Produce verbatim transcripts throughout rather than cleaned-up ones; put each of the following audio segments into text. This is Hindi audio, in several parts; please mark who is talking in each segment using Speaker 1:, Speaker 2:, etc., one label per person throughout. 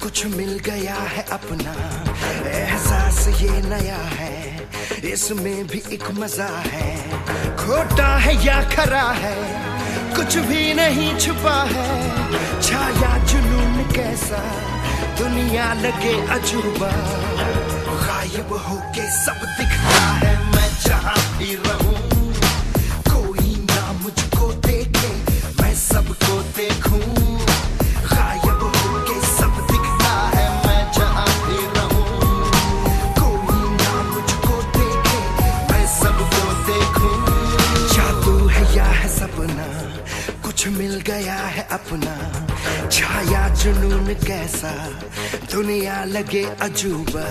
Speaker 1: कुछ मिल गया है अपना, एहसास ये नया है, इसमें भी एक मजा है। खोटा है या खरा है, कुछ भी नहीं छुपा है। छाया जुनून कैसा, दुनिया लगे अजूबा। गायब होके सब दिखता है, मैं जहाँ भी रहूं। कोई ना मुझको देखे, मैं सबको देखूं। गायब होके सब दिखता है, मैं जहाँ भी रहूं। कोई ना मुझको देखे, मैं सबको देखूं। जादू है या है सपना, कुछ मिल गया है अपना। छाया जुनून कैसा, दुनिया लगे अजूबा।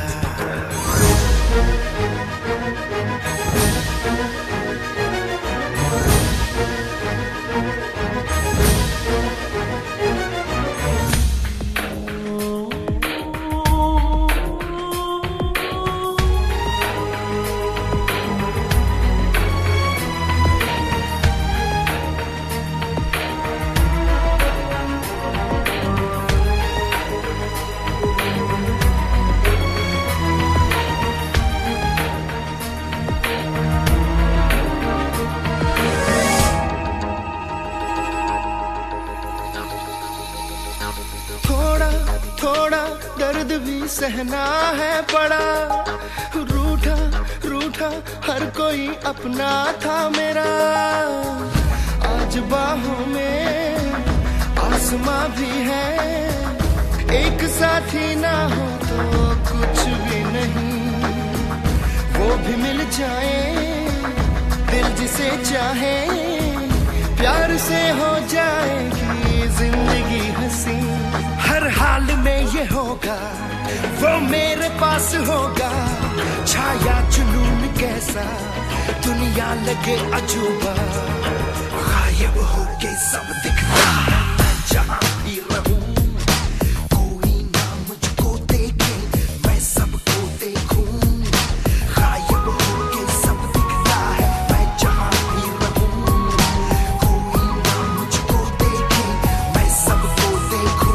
Speaker 1: थोड़ा थोड़ा दर्द भी सहना है पड़ा। रूठा रूठा हर कोई अपना था मेरा। आज बाहों में आसमां भी है, एक साथी ना हो तो कुछ भी नहीं। वो भी मिल जाए, दिल जिसे चाहे, प्यार से हो जाएगी जिंदगी हंसी। हर हाल में ये होगा, वो मेरे पास होगा। छाया जुनून कैसा, दुनिया लगे अजूबा। गायब होके सब दिखता है, मैं जहाँ भी रहूं। कोई ना मुझको देखे, मैं सबको देखूं। गायब होके सब दिखता है, मैं जहाँ भी रहूं। कोई ना मुझको देखे, मैं सबको देखूं।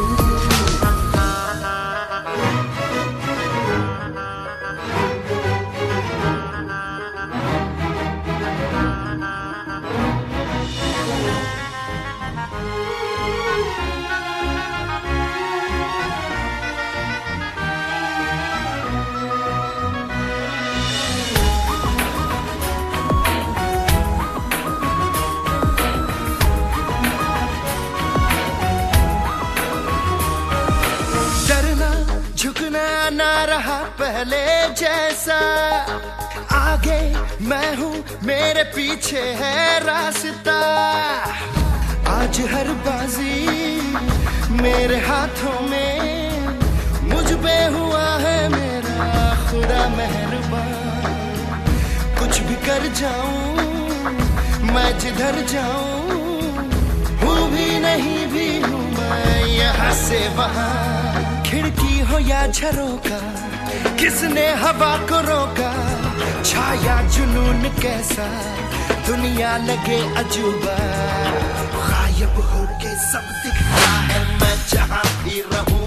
Speaker 1: झुकना ना रहा पहले जैसा। आगे मैं हूँ, मेरे पीछे है रास्ता। आज हर बाजी मेरे हाथों में, मुझ पे हुआ है मेरा खुदा मेहरबान। कुछ भी कर जाऊं मैं, जिधर जाऊं हूँ भी नहीं भी हूँ मैं, यहाँ से वहाँ। खिड़की हो या झरोका, किसने हवा को रोका। छाया जुनून कैसा, दुनिया लगे अजूबा। गायब होके सब दिखता है, मैं जहाँ भी रहूं।